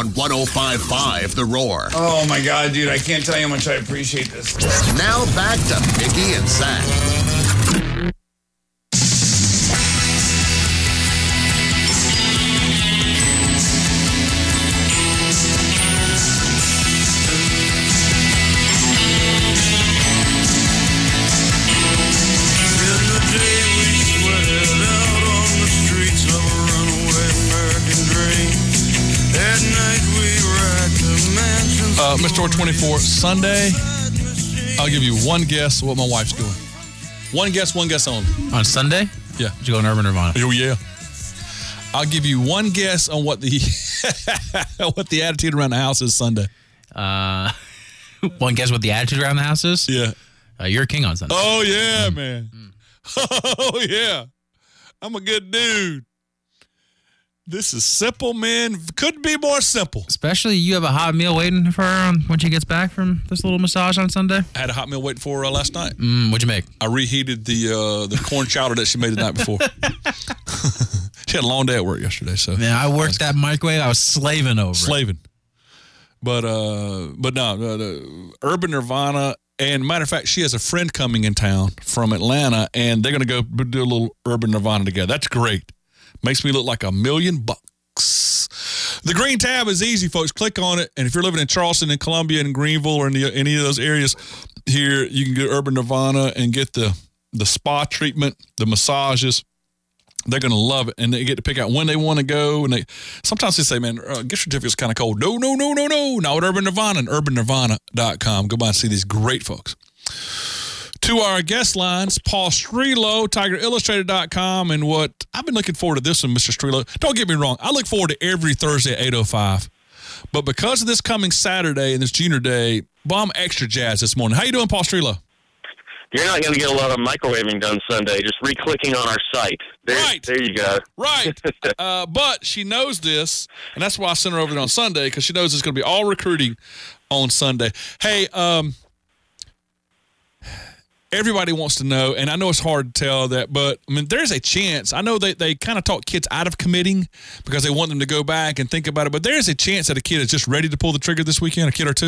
on 105.5 The Roar. Oh, my God, dude. I can't tell you how much I appreciate this. Now back to Mickey and Zach. Mr. 24, Sunday, I'll give you one guess what my wife's doing. One guess only. On Sunday? Yeah. Did you go in Urban Nirvana? Oh, yeah. I'll give you one guess on what the what the attitude around the house is Sunday. One guess what the attitude around the house is? Yeah. You're a king on Sunday. Oh, yeah, man. Oh, yeah. I'm a good dude. This is simple, man. Couldn't be more simple. Especially you have a hot meal waiting for her when she gets back from this little massage on Sunday. I had a hot meal waiting for her last night. What'd you make? I reheated the corn chowder that she made the night before. She had a long day at work yesterday, so Man, I worked that microwave. I was slaving over it. But no, Urban Nirvana. And matter of fact, she has a friend coming in town from Atlanta, and they're going to go do a little Urban Nirvana together. That's great. Makes me look like $1 million. The green tab is easy, folks. Click on it, and if you're living in Charleston, in Columbia, in Greenville, or in any of those areas here, you can go to Urban Nirvana and get the spa treatment, the massages. They're going to love it, and they get to pick out when they want to go. And sometimes they say, man, gift certificate's kind of cold. No. Not with Urban Nirvana and UrbanNirvana.com. Go by and see these great folks. To our guest lines, Paul Strelo, TigerIllustrated.com, and what I've been looking forward to this one, Mr. Strelo. Don't get me wrong. I look forward to every Thursday at 8:05. But because of this coming Saturday and this Junior Day, well, I'm extra jazzed this morning. How you doing, Paul Strelo? You're not going to get a lot of microwaving done Sunday. Just re-clicking on our site. There you go. Right. But she knows this, and that's why I sent her over there on Sunday, because she knows it's going to be all recruiting on Sunday. Hey, everybody wants to know, and I know it's hard to tell that, but I mean, there's a chance. I know they kind of talk kids out of committing because they want them to go back and think about it, but there's a chance that a kid is just ready to pull the trigger this weekend, a kid or two.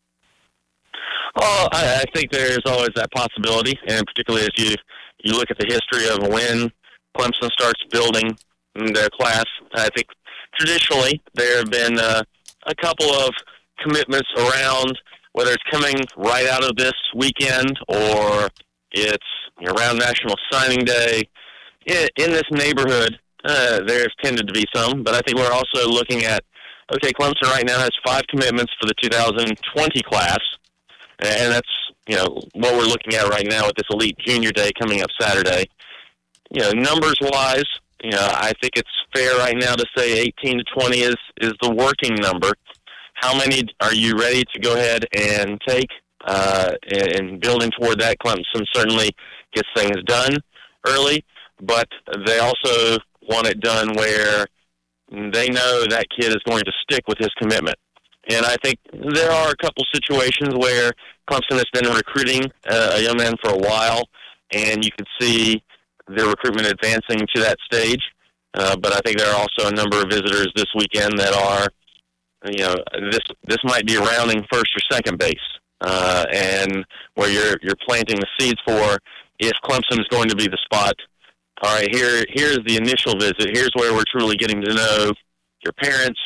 Well, I think there's always that possibility, and particularly as you look at the history of when Clemson starts building their class. I think traditionally there have been a couple of commitments around, whether it's coming right out of this weekend or it's around National Signing Day. In this neighborhood, there's tended to be some, but I think we're also looking at, okay, Clemson right now has 5 commitments for the 2020 class. And that's, what we're looking at right now with this Elite Junior Day coming up Saturday. Numbers-wise, I think it's fair right now to say 18 to 20 is the working number. How many are you ready to go ahead and take? And building toward that, Clemson certainly gets things done early, but they also want it done where they know that kid is going to stick with his commitment. And I think there are a couple situations where Clemson has been recruiting a young man for a while, and you can see their recruitment advancing to that stage. But I think there are also a number of visitors this weekend that are, this might be rounding first or second base, and where you're planting the seeds for if Clemson is going to be the spot. All right, here's the initial visit. Here's where we're truly getting to know your parents,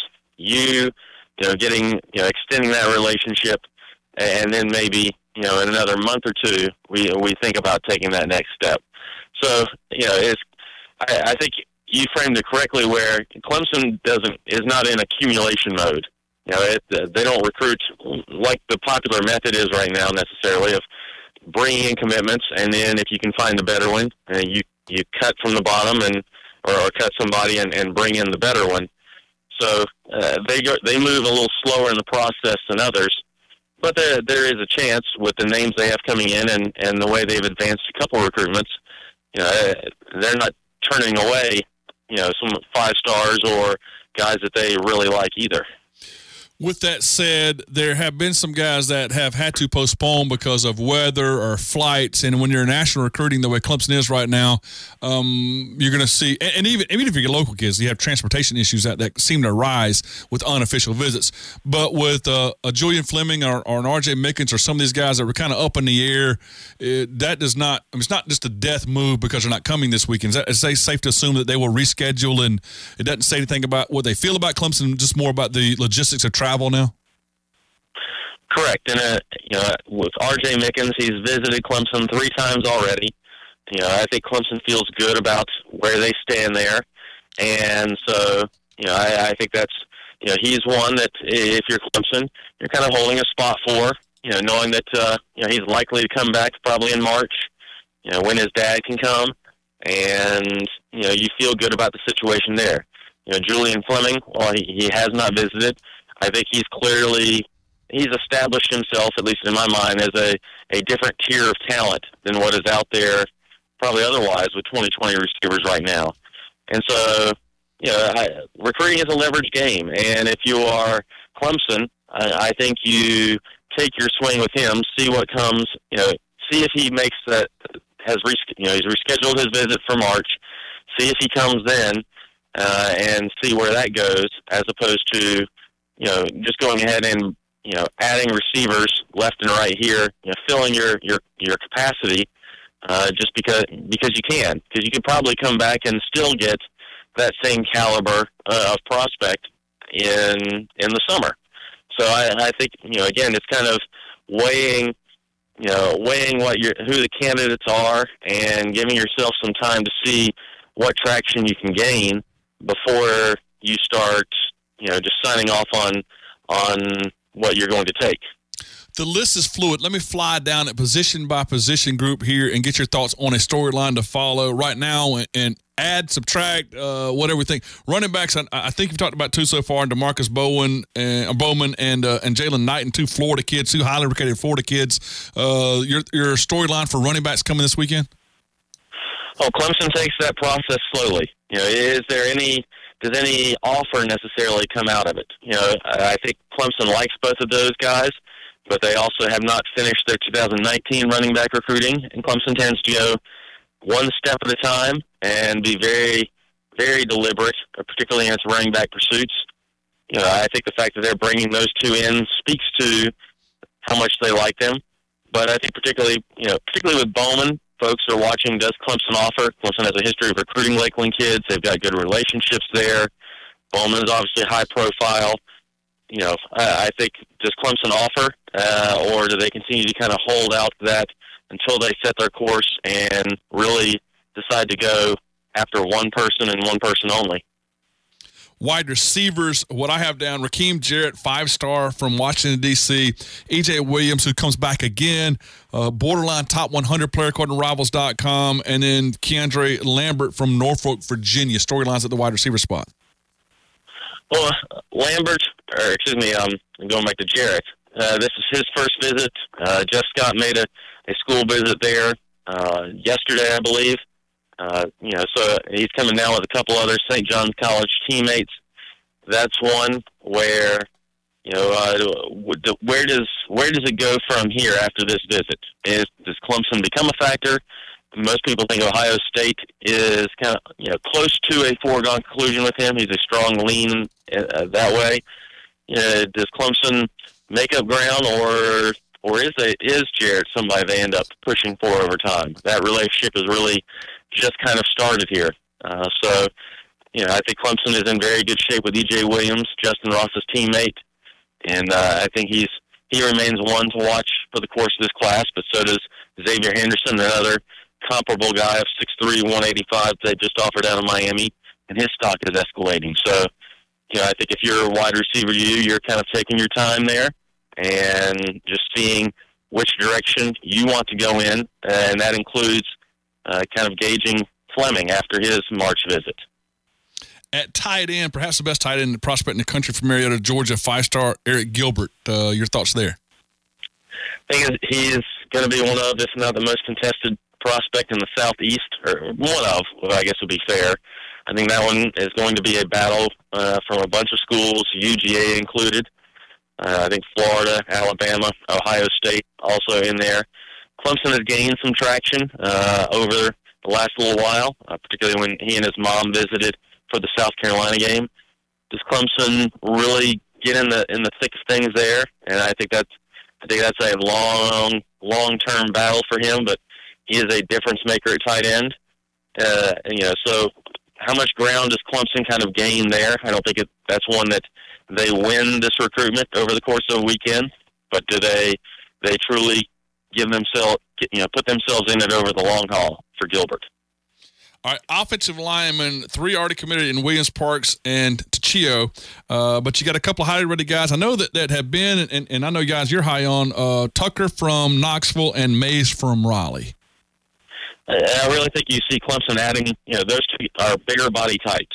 extending that relationship, and then maybe, in another month or two, we think about taking that next step. So, I think you framed it correctly where Clemson is not in accumulation mode. They don't recruit like the popular method is right now necessarily of bringing in commitments, and then if you can find a better one, you cut from the bottom or cut somebody and bring in the better one. So they move a little slower in the process than others, but there is a chance with the names they have coming in and the way they've advanced a couple of recruitments. They're not turning away some 5 stars or guys that they really like either. With that said, there have been some guys that have had to postpone because of weather or flights. And when you're national recruiting the way Clemson is right now, you're going to see, and even if you're local kids, you have transportation issues that seem to arise with unofficial visits. But with a Julian Fleming or an R.J. Mickens or some of these guys that were kind of up in the air, that does not, it's not just a death move because they're not coming this weekend. Is it safe to assume that they will reschedule, and it doesn't say anything about what they feel about Clemson, just more about the logistics of travel now? Correct. And, with R.J. Mickens, he's visited Clemson 3 times already. I think Clemson feels good about where they stand there. And so, I think that's, he's one that if you're Clemson, you're kind of holding a spot for, knowing that, he's likely to come back probably in March, when his dad can come. And, you feel good about the situation there. Julian Fleming, while he has not visited, I think he's established himself, at least in my mind, as a different tier of talent than what is out there probably otherwise with 2020 receivers right now. And so, recruiting is a leverage game. And if you are Clemson, I think you take your swing with him, see what comes, see if he makes that, he's rescheduled his visit for March, see if he comes then, and see where that goes, as opposed to, just going ahead and, adding receivers left and right here, filling your capacity, just because you can. Because you could probably come back and still get that same caliber of prospect in the summer. So I think, again, it's kind of weighing who the candidates are and giving yourself some time to see what traction you can gain before you start, just signing off on what you're going to take. The list is fluid. Let me fly down it position by position group here and get your thoughts on a storyline to follow right now and add, subtract, whatever we think. Running backs, I think you've talked about 2 so far, DeMarcus Bowman and Jalen Knight, and 2 Florida kids, 2 highly rated Florida kids. Your storyline for running backs coming this weekend? Oh, Clemson takes that process slowly. Does any offer necessarily come out of it? I think Clemson likes both of those guys, but they also have not finished their 2019 running back recruiting, and Clemson tends to go one step at a time and be very, very deliberate, particularly in its running back pursuits. I think the fact that they're bringing those 2 in speaks to how much they like them. But I think particularly with Bowman, folks are watching, does Clemson offer? Clemson has a history of recruiting Lakeland kids. They've got good relationships there. Bowman is obviously high profile. I think, does Clemson offer, or do they continue to kind of hold out that until they set their course and really decide to go after one person and one person only? Wide receivers, what I have down, Raheem Jarrett, 5-star from Washington, D.C., E.J. Williams, who comes back again, borderline top 100 player according to Rivals.com, and then Keandre Lambert from Norfolk, Virginia. Storylines at the wide receiver spot. Well, I'm going back to Jarrett. This is his first visit. Jeff Scott made a school visit there yesterday, I believe. So he's coming down with a couple other St. John's College teammates. That's one where, where does it go from here after this visit? Does Clemson become a factor? Most people think Ohio State is kind of, close to a foregone conclusion with him. He's a strong lean that way. Does Clemson make up ground, or is Jarrett somebody they end up pushing for over time? That relationship is really just kind of started here. So, I think Clemson is in very good shape with E.J. Williams, Justin Ross's teammate, and I think he remains one to watch for the course of this class, but so does Xavier Henderson, another comparable guy of 6'3", 185 they just offered out of Miami, and his stock is escalating. So, I think if you're a wide receiver, you're kind of taking your time there and just seeing which direction you want to go in, and that includes kind of gauging Fleming after his March visit. At tight end, perhaps the best tight end prospect in the country from Marietta, Georgia, 5-star Eric Gilbert. Your thoughts there? I think he is going to be one of, if not the most contested prospect in the Southeast, or one of, I guess would be fair. I think that one is going to be a battle from a bunch of schools, UGA included. I think Florida, Alabama, Ohio State also in there. Clemson has gained some traction over the last little while, particularly when he and his mom visited for the South Carolina game. Does Clemson really get in the thick of things there? And I think that's a long-term battle for him, but he is a difference maker at tight end. So how much ground does Clemson kind of gain there? I don't think that's one that they win this recruitment over the course of a weekend, but do they truly put themselves in it over the long haul for Gilbert? All right, offensive linemen, 3 already committed in Williams, Parks, and Tachio. But you got a couple of highly rated guys. I know that have been, and I know guys you're high on, Tucker from Knoxville and Mays from Raleigh. I really think you see Clemson adding, those two are bigger body types.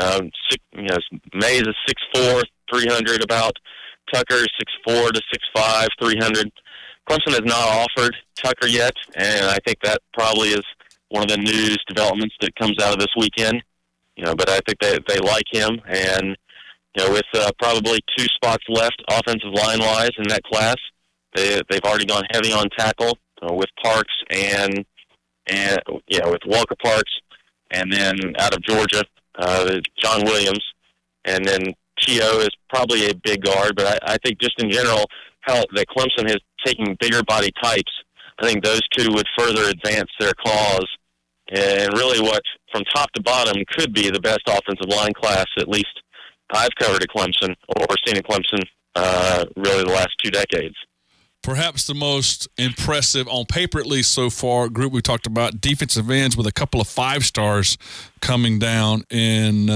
Mays is 6'4", 300 about. Tucker is 6'4" to 6'5", 300. Clemson has not offered Tucker yet, and I think that probably is one of the news developments that comes out of this weekend. But I think they like him, and with probably 2 spots left offensive line-wise in that class, they've already gone heavy on tackle with Parks and with Walker Parks, and then out of Georgia, John Williams, and then Tio is probably a big guard. But I think just in general, how that Clemson is taking bigger body types, I think those two would further advance their cause, and really what, from top to bottom, could be the best offensive line class, at least I've covered at Clemson, or seen at Clemson really the last 2 decades. Perhaps the most impressive, on paper at least so far, group we talked about, defensive ends with a couple of 5-stars coming down in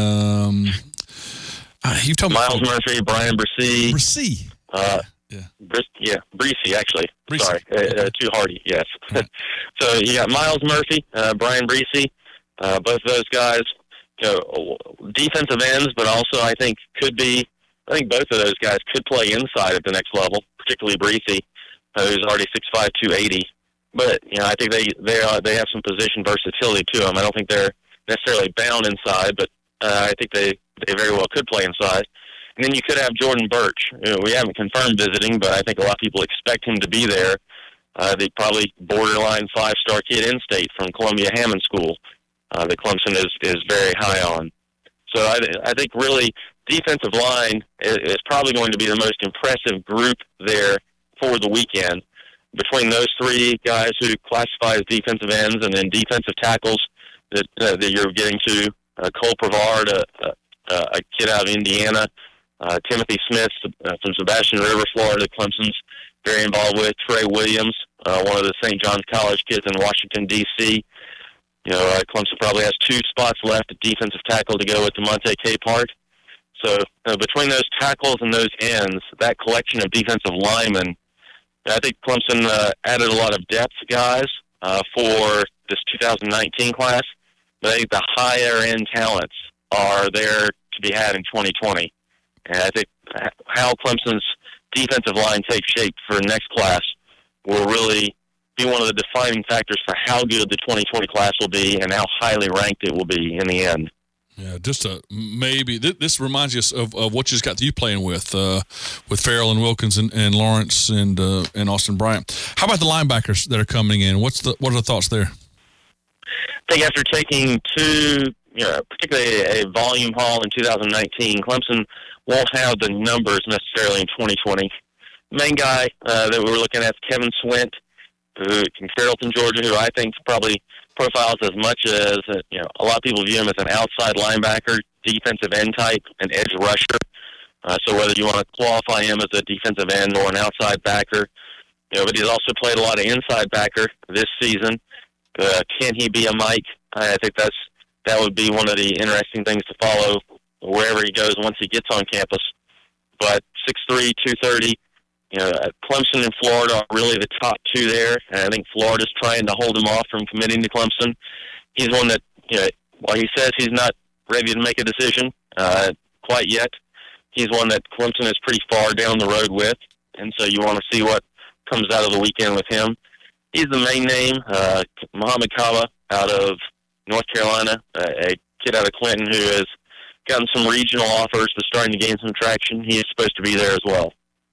you've told me Miles Murphy, Brian Bresee. Bresee. Bresee, actually. Bresee. Sorry, too hardy, yes. Right. So you got Miles Murphy, Brian Bresee, both of those guys, defensive ends, but also I think both of those guys could play inside at the next level, particularly Bresee, who's already 6'5", 280. But I think they have some position versatility to them. I don't think they're necessarily bound inside, but I think they very well could play inside. And then you could have Jordan Birch. We haven't confirmed visiting, but I think a lot of people expect him to be there. The probably borderline 5-star kid in-state from Columbia Hammond School that Clemson is very high on. So I think really defensive line is probably going to be the most impressive group there for the weekend. Between those 3 guys who classify as defensive ends, and then defensive tackles that you're getting to, Cole Prevard, a kid out of Indiana, Timothy Smith from Sebastian River, Florida, Clemson's very involved with, Trey Williams, one of the St. John's College kids in Washington, D.C. Clemson probably has 2 spots left at defensive tackle to go with DeMonte Capehart. So between those tackles and those ends, that collection of defensive linemen, I think Clemson added a lot of depth guys for this 2019 class, but I think the higher-end talents are there to be had in 2020. And I think how Clemson's defensive line takes shape for next class will really be one of the defining factors for how good the 2020 class will be and how highly ranked it will be in the end. Yeah, just maybe this reminds us of what you just got you playing with Farrell and Wilkins and Lawrence and Austin Bryant. How about the linebackers that are coming in? What are the thoughts there? I think after taking 2, particularly a volume haul in 2019, Clemson won't have the numbers necessarily in 2020. The main guy that we were looking at is Kevin Swint, who from Carrollton, Georgia, who I think probably profiles as much as, a lot of people view him as an outside linebacker, defensive end type, an edge rusher. So whether you want to qualify him as a defensive end or an outside backer, but he's also played a lot of inside backer this season. Can he be a Mike? I think that would be one of the interesting things to follow wherever he goes once he gets on campus. But 6'3", 230, Clemson and Florida are really the top 2 there, and I think Florida's trying to hold him off from committing to Clemson. He's one that, while he says he's not ready to make a decision quite yet, he's one that Clemson is pretty far down the road with, and so you want to see what comes out of the weekend with him. He's the main name, Muhammad Kaba out of North Carolina, a kid out of Clinton who has gotten some regional offers but starting to gain some traction. He is supposed to be there as well.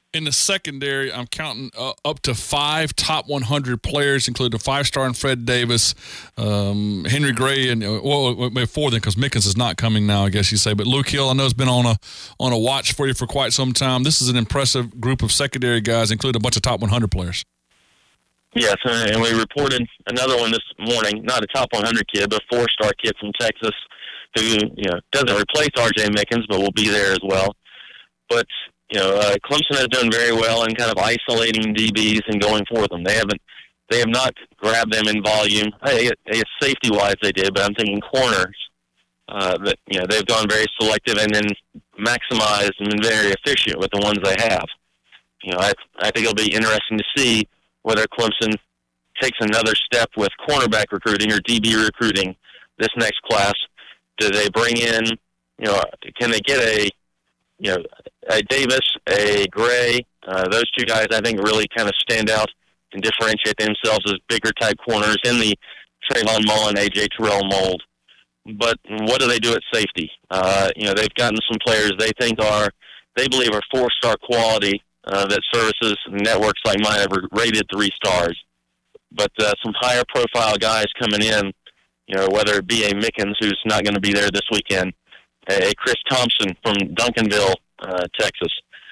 In the secondary, I'm counting up to 5 top 100 players, including a 5-star in Fred Davis, Henry Gray, and maybe 4 then because Mickens is not coming now, I guess you say. But Luke Hill, I know, has been on a watch for you for quite some time. This is an impressive group of secondary guys, including a bunch of top 100 players. Yes, and we reported another one this morning, not a top 100 kid, but a 4-star kid from Texas who, doesn't replace R.J. Mickens, but will be there as well. But, Clemson has done very well in kind of isolating DBs and going for them. They have not grabbed them in volume. Safety-wise they did, but I'm thinking corners. They've gone very selective and then maximized and been very efficient with the ones they have. I think it'll be interesting to see whether Clemson takes another step with cornerback recruiting or DB recruiting this next class. Do they bring in, can they get a Davis, a Gray? Those two guys, I think, really kind of stand out and differentiate themselves as bigger type corners in the Trayvon Mullen, A.J. Terrell mold. But what do they do at safety? They've gotten some players they believe are 4-star quality that services networks like mine have rated 3 stars. But some higher profile guys coming in, whether it be a Mickens, who's not going to be there this weekend, a Chris Thompson from Duncanville, Texas,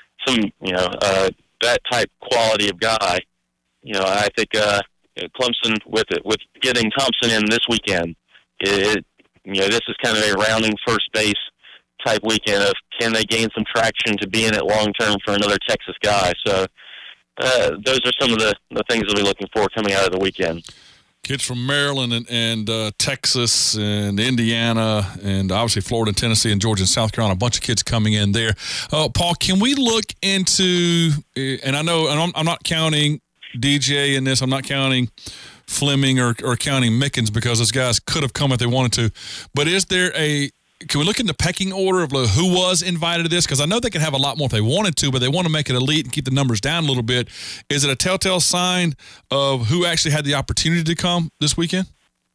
that type quality of guy. I think Clemson with getting Thompson in this weekend, this is kind of a rounding first base type weekend of can they gain some traction to be in it long term for another Texas guy. So those are some of the things we'll be looking for coming out of the weekend. Kids from Maryland and Texas and Indiana and obviously Florida and Tennessee and Georgia and South Carolina, a bunch of kids coming in there. Paul, can we look into, and I know and I'm not counting DJ in this, I'm not counting Fleming or counting Mickens because those guys could have come if they wanted to, but can we look in the pecking order of who was invited to this? Because I know they could have a lot more if they wanted to, but they want to make it elite and keep the numbers down a little bit. Is it a telltale sign of who actually had the opportunity to come this weekend?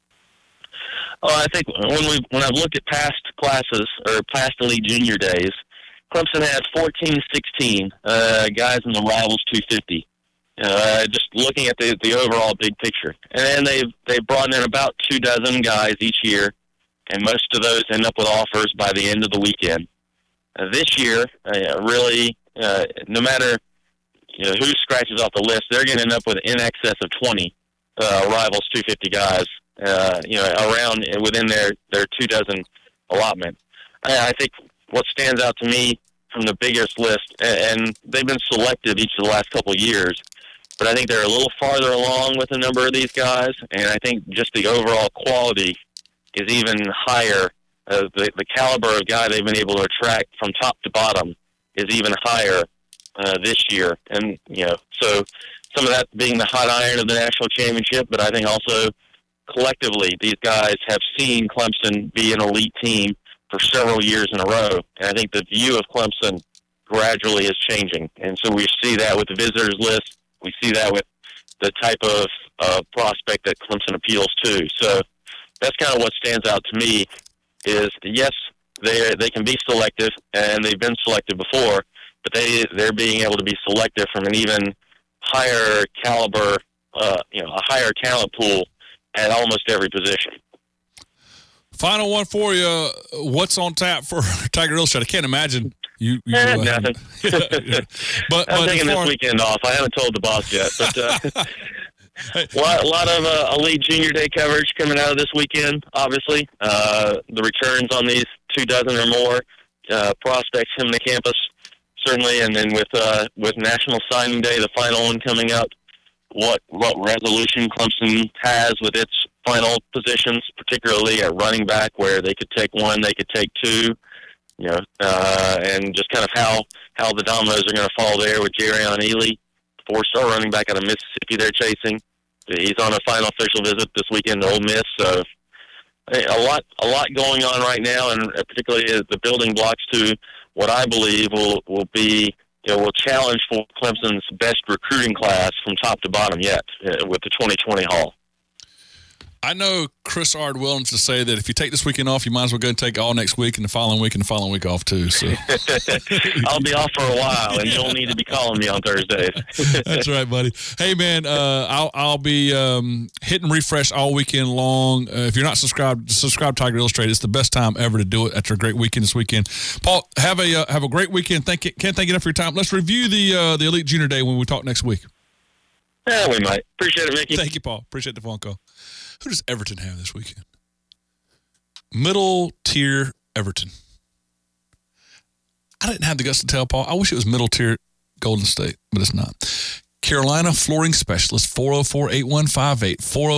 I think when I've looked at past classes or past Elite Junior days, Clemson had 14-16 guys in the Rivals 250. Just looking at the overall big picture, and then they've brought in about 24 guys each year. And most of those end up with offers by the end of the weekend. This year, really, no matter who scratches off the list, they're going to end up with in excess of 20 Rivals 250 guys, around within their 24 allotment. I think what stands out to me from the biggest list, and they've been selective each of the last couple of years, but I think they're a little farther along with a number of these guys, and I think just the overall quality is even higher. The caliber of guy they've been able to attract from top to bottom is even higher this year. And, so some of that being the hot iron of the national championship, but I think also collectively these guys have seen Clemson be an elite team for several years in a row. And I think the view of Clemson gradually is changing. And so we see that with the visitors list. We see that with the type of prospect that Clemson appeals to. So that's kind of what stands out to me is, yes, they can be selective, and they've been selective before, but they're being able to be selective from an even higher caliber, a higher talent pool at almost every position. Final one for you. What's on tap for Tiger Illustrated? I can't imagine you nothing. But I'm taking this weekend off. I haven't told the boss yet, but a lot of Elite Junior Day coverage coming out of this weekend, obviously. The returns on these 24 or more prospects coming to campus, certainly, and then with National Signing Day, the final one coming up, what resolution Clemson has with its final positions, particularly at running back, where they could take one, they could take two, and just kind of how the dominoes are going to fall there with Jerrion Ely, 4-star running back out of Mississippi they're chasing. He's on a final official visit this weekend to Ole Miss, so a lot going on right now, and particularly the building blocks to what I believe will be will challenge for Clemson's best recruiting class from top to bottom yet with the 2020 haul. I know Chris Ard willing to say that if you take this weekend off, you might as well go and take all next week and the following week off too. So I'll be off for a while, and you'll need to be calling me on Thursdays. That's right, buddy. Hey, man, I'll be hitting refresh all weekend long. If you're not subscribed to Tiger Illustrated. It's the best time ever to do it after a great weekend this weekend. Paul, have a great weekend. Can't thank you enough for your time. Let's review the Elite Junior Day when we talk next week. Yeah, we might. Appreciate it, Mickey. Thank you, Paul. Appreciate the phone call. Who does Everton have this weekend? Middle tier Everton. I didn't have the guts to tell Paul. I wish it was middle tier Golden State, but it's not. Carolina Flooring Specialist, 404-8158,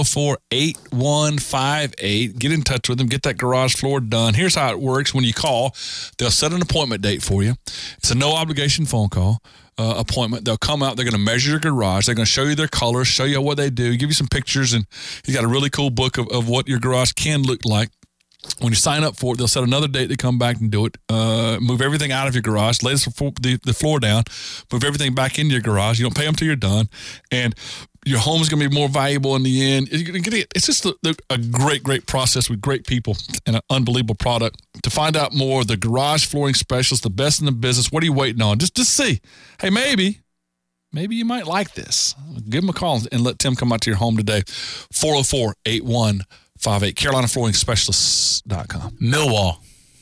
404-8158. Get in touch with them. Get that garage floor done. Here's how it works. When you call, they'll set an appointment date for you. It's a no-obligation phone call appointment. They'll come out. They're going to measure your garage. They're going to show you their colors, show you what they do, give you some pictures, and you got a really cool book of what your garage can look like. When you sign up for it, they'll set another date to come back and do it. Move everything out of your garage, lay the floor down, move everything back into your garage. You don't pay them till you're done, and your home is going to be more valuable in the end. It's just a great process with great people and an unbelievable product. To find out more, the Garage Flooring Specialist, the best in the business. What are you waiting on? Just see. Hey, maybe you might like this. Give them a call and let Tim come out to your home today. 404-8158. CarolinaFlooringSpecialists.com. Millwall.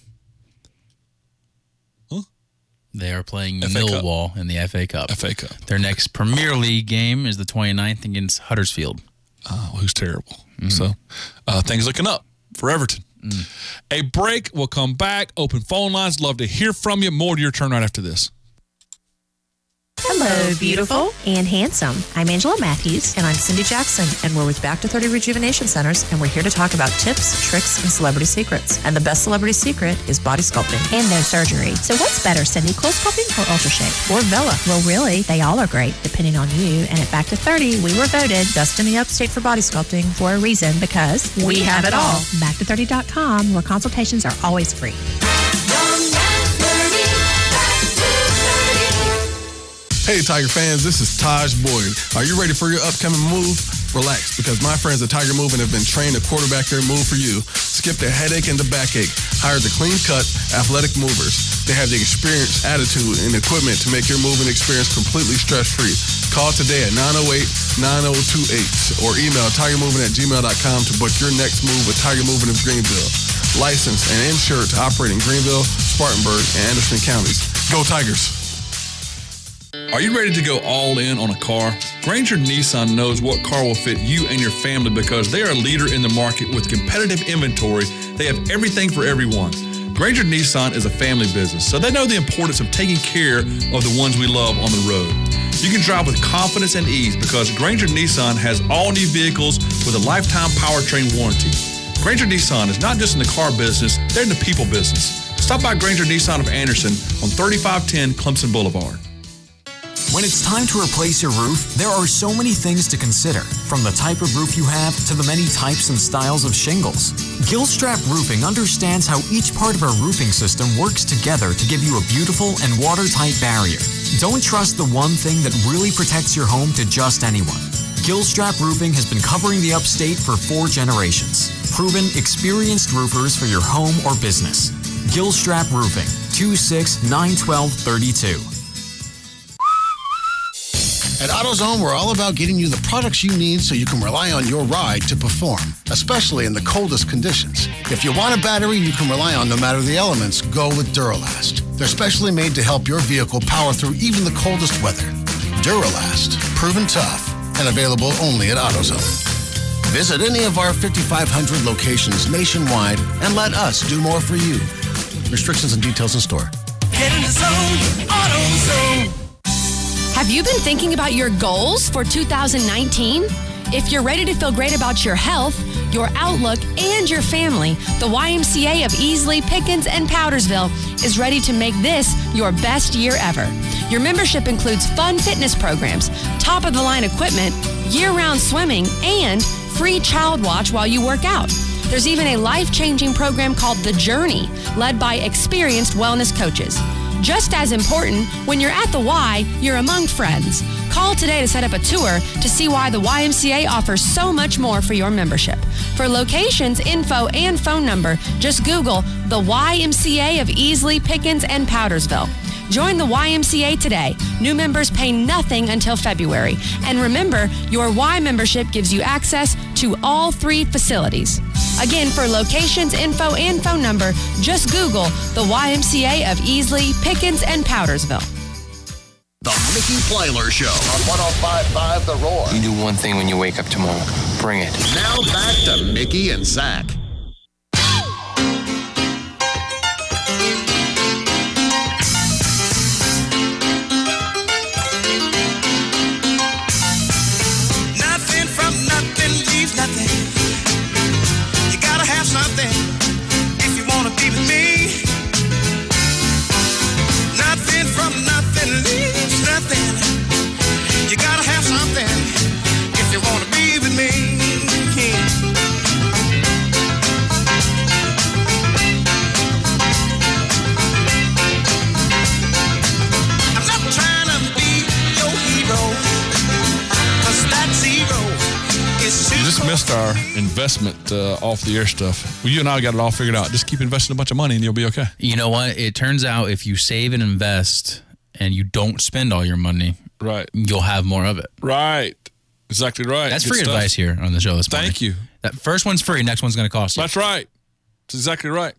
Huh? They are playing FA Millwall in the FA Cup. FA Cup. Their next Premier League game is the 29th against Huddersfield. Who's terrible. So things looking up for Everton. A break. We'll come back. Open phone lines. Love to hear from you. More to your turn right after this. Hello, beautiful and handsome. I'm Angela Matthews. And I'm Cindy Jackson, and we're with Back to 30 Rejuvenation Centers, and we're here to talk about tips, tricks, and celebrity secrets. And the best celebrity secret is body sculpting. And no surgery. So what's better, Cindy, close sculpting or UltraShape? Or Vela. Well, really, they all are great, depending on you. And at Back to 30, we were voted Best in the Upstate for body sculpting. for a reason, because we have it all. Back230.com, where consultations are always free. Hey, Tiger fans, this is Taj Boyd. Are you ready for your upcoming move? Relax, because my friends at Tiger Moving have been trained to quarterback their move for you. Skip the headache and the backache. Hire the clean-cut, athletic movers. They have the experience, attitude, and equipment to make your moving experience completely stress-free. Call today at 908-9028 or email tigermoving@gmail.com to book your next move with Tiger Moving of Greenville. Licensed and insured to operate in Greenville, Spartanburg, and Anderson counties. Go Tigers! Are you ready to go all in on a car? Granger Nissan knows what car will fit you and your family because they are a leader in the market with competitive inventory. They have everything for everyone. Granger Nissan is a family business, so they know the importance of taking care of the ones we love on the road. You can drive with confidence and ease because Granger Nissan has all new vehicles with a lifetime powertrain warranty. Granger Nissan is not just in the car business, they're in the people business. Stop by Granger Nissan of Anderson on 3510 Clemson Boulevard. When it's time to replace your roof, there are so many things to consider, from the type of roof you have to the many types and styles of shingles. Gilstrap Roofing understands how each part of our roofing system works together to give you a beautiful and watertight barrier. Don't trust the one thing that really protects your home to just anyone. Gilstrap Roofing has been covering the upstate for 4 generations. Proven, experienced roofers for your home or business. Gilstrap Roofing, 2691232. At AutoZone, we're all about getting you the products you need so you can rely on your ride to perform, especially in the coldest conditions. If you want a battery you can rely on no matter the elements, go with Duralast. They're specially made to help your vehicle power through even the coldest weather. Duralast, proven tough, and available only at AutoZone. Visit any of our 5,500 locations nationwide and let us do more for you. Restrictions and details in store. Get in the zone, AutoZone. Have you been thinking about your goals for 2019? If you're ready to feel great about your health, your outlook, and your family, the YMCA of Easley, Pickens, and Powdersville is ready to make this your best year ever. Your membership includes fun fitness programs, top-of-the-line equipment, year-round swimming, and free child watch while you work out. There's even a life-changing program called The Journey, led by experienced wellness coaches. Just as important, when you're at the Y, you're among friends. Call today to set up a tour to see why the YMCA offers so much more for your membership. For locations, info, and phone number, just Google the YMCA of Easley, Pickens, and Powdersville. Join the YMCA today. New members pay nothing until February. And remember, your Y membership gives you access to all 3 facilities. Again, for locations, info, and phone number, just Google the YMCA of Easley, Pickens, and Powdersville. The Mickey Plyler Show on 105.5 The Roar. You do one thing when you wake up tomorrow. Bring it. Now back to Mickey and Zach. Nothing from nothing leaves nothing. You gotta have something if you wanna be with me. Nothing from nothing leaves nothing. You gotta have something if you wanna be with me. I'm not trying to be your hero, 'cause that zero is too You just missed our investment off the air stuff. Well, you and I got it all figured out. Just keep investing a bunch of money and you'll be okay. You know what? It turns out if you save and invest and you don't spend all your money, right, you'll have more of it. Right. Exactly right. That's Good free stuff. advice here on the show this morning. Thank you. That first one's free. Next one's going to cost you. That's right. That's exactly right.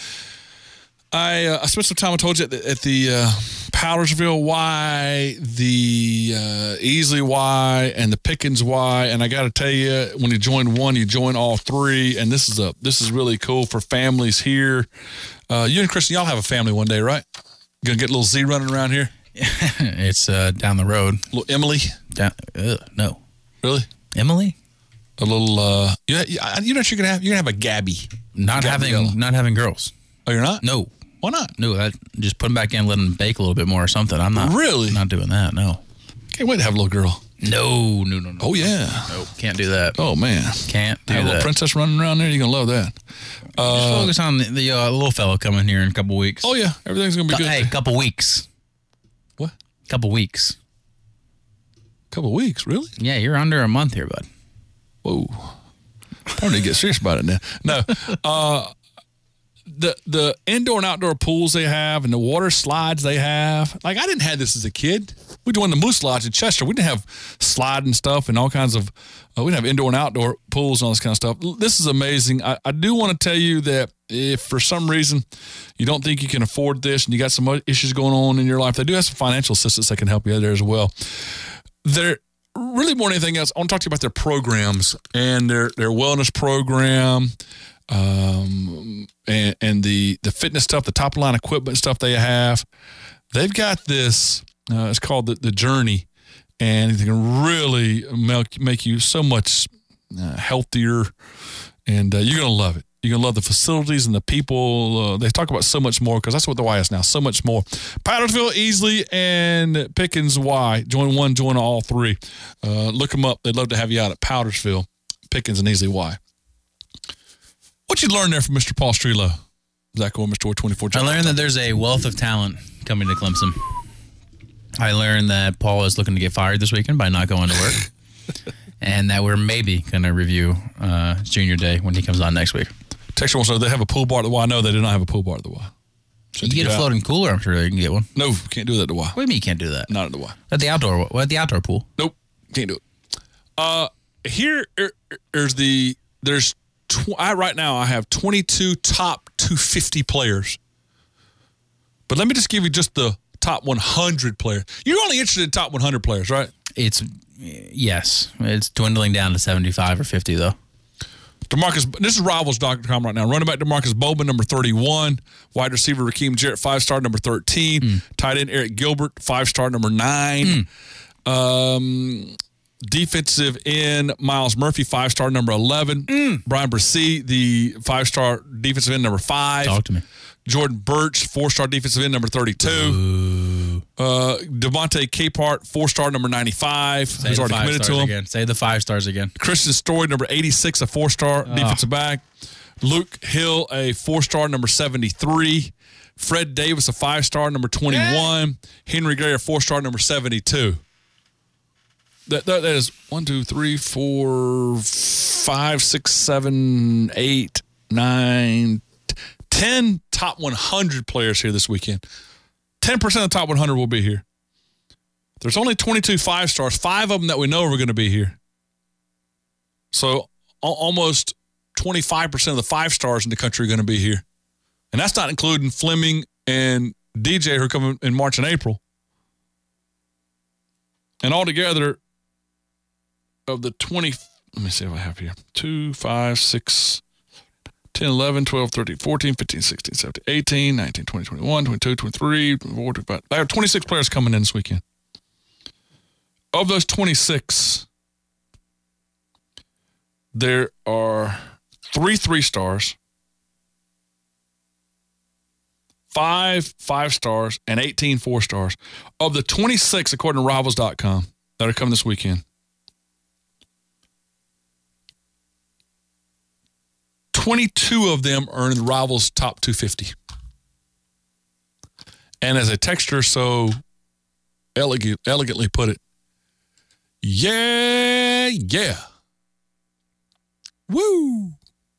I spent some time, I told you, at the Powdersville Y, the Easley Y, and the Pickens Y. And I got to tell you, when you join one, you join all 3. And this is really cool for families here. You and Kristen, y'all have a family one day, right? Gonna get a little Z running around here? It's down the road. Little Emily? No. Really? Emily? A little. You know what you're gonna have? You're gonna have a Gabby. Not having girls. Oh, you're not? No. Why not? No, just put them back in, let them bake a little bit more or something. I'm not really not doing that. No. Can't wait to have a little girl. No. Oh yeah. Nope. Can't do that. Oh man. Can't do have that. A little princess running around there. You're gonna love that. Just focus on the little fella coming here in a couple weeks. Oh yeah, everything's gonna be good. Hey, couple weeks. What? Couple weeks. Couple weeks, really? Yeah, you're under a month here, bud. Whoa. Probably need to get serious about it now. No. The indoor and outdoor pools they have and the water slides they have. Like, I didn't have this as a kid. We joined the Moose Lodge in Chester. We didn't have sliding stuff and all kinds of, we didn't have indoor and outdoor pools and all this kind of stuff. This is amazing. I do want to tell you that if for some reason you don't think you can afford this and you got some issues going on in your life, they do have some financial assistance that can help you there as well. They're really more than anything else, I want to talk to you about their programs and their wellness program, and the fitness stuff, the top line equipment stuff they have. They've got this, it's called the Journey, and it can really make you so much healthier, and you're going to love it. You're going to love the facilities and the people. They talk about so much more because that's what the Y is now, so much more. Powdersville, Easley, and Pickens Y. Join one, join all 3. Look them up. They'd love to have you out at Powdersville, Pickens, and Easley Y. What you learned there from Mr. Paul Strelo? Zach Orr, Mr. 24. I learned that there's a wealth of talent coming to Clemson. I learned that Paul is looking to get fired this weekend by not going to work. And that we're maybe going to review junior day when he comes on next week. Texture wants to know they have a pool bar at the Y. No, they do not have a pool bar at the Y. You can get a floating cooler. I'm sure they can get one. No, can't do that at the Y. What do you mean you can't do that? Not at the Y. At the outdoor pool. Nope, can't do it. Right now I have 22 top 250 players. But let me just give you just the top 100 players. You're only interested in top 100 players, right? Yes. It's dwindling down to 75 or 50, though. This is Rivals.com right now. Running back DeMarcus Bowman, number 31. Wide receiver Raheem Jarrett, 5-star, number 13. Tight end Eric Gilbert, 5-star, number 9. Defensive end Miles Murphy, 5-star, number 11. Brian Brissy, the 5-star defensive end, number 5. Talk to me. Jordan Birch, 4-star defensive end, number 32. Devontae Capehart, 4-star, number 95. Who's already committed to him. Again. Say the 5 stars again. Christian Story, number 86, a 4-star defensive back. Luke Hill, a 4-star, number 73. Fred Davis, a 5-star, number 21. Henry Gray, a 4-star, number 72. That is 1, 2, 3, 4, 5, 6, 7, 8, 9, 10 top 100 players here this weekend. 10% of the top 100 will be here. There's only 22 5-stars, 5 of them that we know are going to be here. So almost 25% of the 5-stars in the country are going to be here. And that's not including Fleming and DJ who are coming in March and April. And altogether, of the 20, let me see if I have here. 2, 5, 6, 10, 11, 12, 13, 14, 15, 16, 17, 18, 19, 20, 21, 22, 23, 24, 25. I have 26 players coming in this weekend. Of those 26, there are 3 3-stars, 5 5-stars, and 18 4-stars. Of the 26, according to Rivals.com, that are coming this weekend, 22 of them are in the Rivals top 250. And as a texter so elegantly put it, yeah. Woo.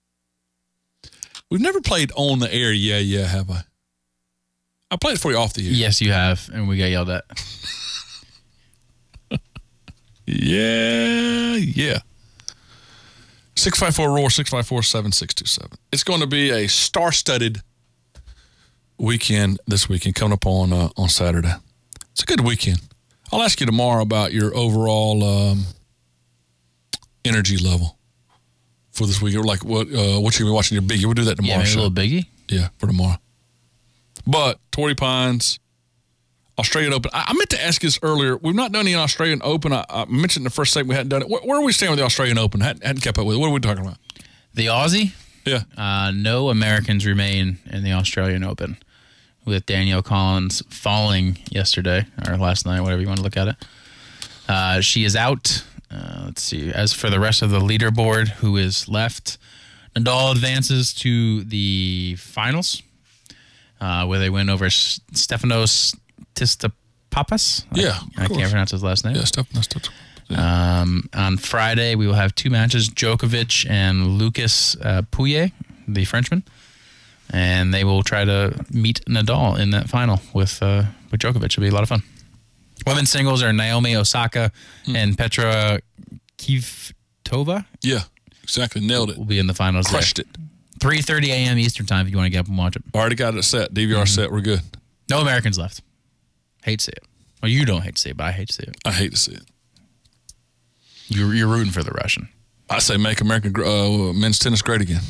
We've never played on the air, yeah, have I? I played it for you off the air. Yes, you have, and we got yelled at. Yeah. 654-ROAR, 654-7627. It's going to be a star-studded weekend this weekend coming up on Saturday. It's a good weekend. I'll ask you tomorrow about your overall energy level for this weekend. Like what you're going to be watching your Biggie. We'll do that tomorrow. Yeah, maybe a little Biggie? Yeah, for tomorrow. But Torrey Pines, Australian Open. I meant to ask you this earlier. We've not done the Australian Open. I mentioned in the first segment we hadn't done it. Where are we staying with the Australian Open? Hadn't kept up with it. What are we talking about? The Aussie? Yeah. No Americans remain in the Australian Open, with Danielle Collins falling yesterday, or last night, whatever you want to look at it. She is out. Let's see. As for the rest of the leaderboard, who is left, Nadal advances to the finals, where they win over Stefanos Tsitsipas. Yeah, I can't pronounce his last name. Yeah, Stefanos. On Friday, we will have 2 matches, Djokovic and Lucas Pouillet, the Frenchman. And they will try to meet Nadal in that final with Djokovic. It'll be a lot of fun. Women's singles are Naomi Osaka and Petra Kvitova. Yeah, exactly. Nailed it. Will be in the finals. Crushed it. 3:30 a.m. Eastern time if you want to get up and watch it. Already got it set. DVR set. We're good. No Americans left. Hate to see it. Well, you don't hate to see it, but I hate to see it. I hate to see it. You're rooting for the Russian. I say make American men's tennis great again.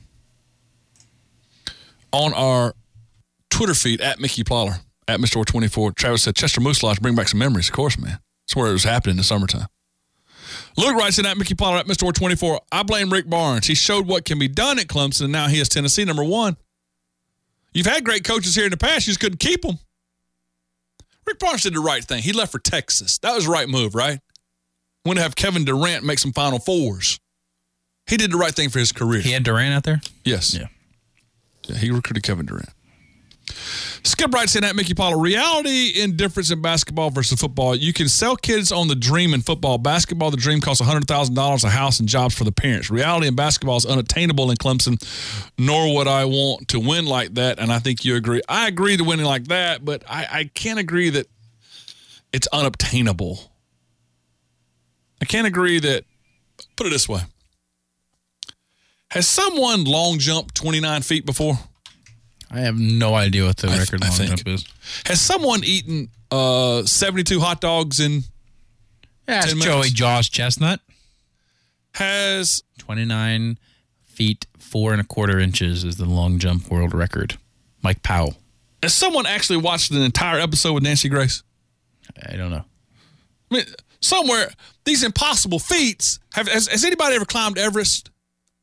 On our Twitter feed, at Mickey Plyler, at Mr. 24, Travis said, Chester Moose Lodge, bring back some memories. Of course, man. That's where it was happening in the summertime. Luke writes in at Mickey Plyler, at Mr. 24, I blame Rick Barnes. He showed what can be done at Clemson, and now he is Tennessee number 1. You've had great coaches here in the past. You just couldn't keep them. Rick Barnes did the right thing. He left for Texas. That was the right move, right? Went to have Kevin Durant make some Final Fours. He did the right thing for his career. He had Durant out there? Yes. Yeah. Yeah, he recruited Kevin Durant. Skip writes in at Mickey Paula, reality in difference in basketball versus football. You can sell kids on the dream in football. Basketball, the dream costs $100,000, a house, and jobs for the parents. Reality in basketball is unattainable in Clemson, nor would I want to win like that, and I think you agree. I agree to winning like that, but I can't agree that it's unobtainable. I can't agree that, put it this way. Has someone long jumped 29 feet before? I have no idea what the record long jump is. Has someone eaten 72 hot dogs in 10 minutes? Joey Jaws Chestnut. Has 29 feet 4 1/4 inches is the long jump world record. Mike Powell. Has someone actually watched an entire episode with Nancy Grace? I don't know. I mean, somewhere, these impossible feats. Has anybody ever climbed Everest?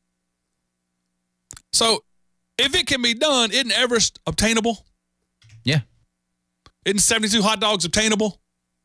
So, if it can be done, isn't Everest obtainable? Yeah. Isn't 72 hot dogs obtainable?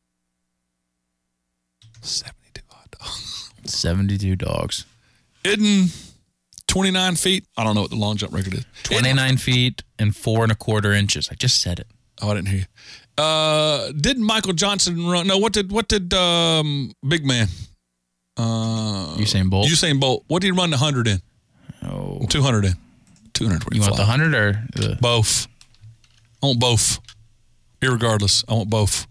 72 hot dogs. 72 dogs. Isn't 29 feet? I don't know what the long jump record is. 29 feet and 4 1/4 inches. I just said it. Oh, I didn't hear you. Didn't Michael Johnson run? No, what did big man? Usain Bolt. Usain Bolt. What did he run the 100 in? 200 in. 200. You want the 100 or the... Both. I want both. Irregardless, I want both.